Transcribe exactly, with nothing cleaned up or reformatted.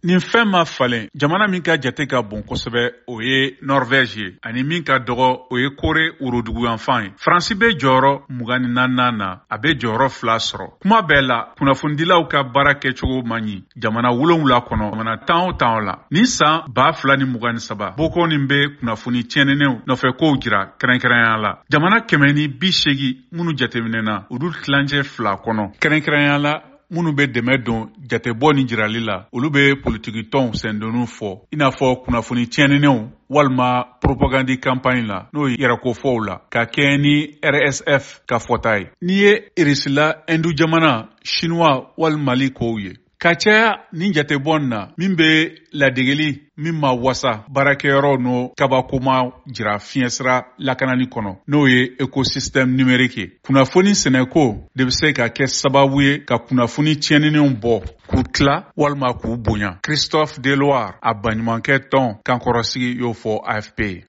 nin fɛn ma falen jamana min ka jate ka bon kosɛbɛ o ye Norvège ye ani min ka dɔgɔ o ye Kore woroduguyanfan ye. Faransi bɛ jɔyɔrɔ mugan ni naaninan na a bɛ jɔyɔrɔ fila sɔrɔ. Kuma bɛɛ la kunnafonidilaw ka baara kɛcogo man ɲi jamana wolonwula kɔnɔ jamana tan o tan la. Nin san ba fila ni mugan ni saba Boko nin bɛ kunnafoni tiɲɛnenw nɔfɛ kow jira kɛrɛnkɛrɛnya la. Jamana kɛmɛ ni bi seegin minnu jateminɛna olu tilancɛ fila kɔnɔ. Kɛrɛnkɛrɛnya la minnu bɛ dɛmɛ don jatebɔ ni jirali la olu bɛ politiki tɔnw sɛndoniw fɔ i n'a fɔ kunnafoni tiɲɛnenw walima propagandi campagne la n'o ye yɛrɛkofɔw la ka kɛ ni R S F ka fɔta ye. N'i ye Irisila Hindu jamana Chinois walima Mali kow ye ka caya nin jatebɔ na min bɛ ladegeli min ma wasa baarakɛyɔrɔ no kabakoma jira fiɲɛsira lakanani kɔnɔ n'o ye écosystème numérique ye. Kunnafoni sɛnɛko de bɛ se ka kɛ sababu ye ka kunnafoni tiɲɛnenw bɔ k'u tila walima k'u bonya. Christophe Deloire a baɲumankɛ tɔn kankɔrɔsigi y'o fɔ A F P ye.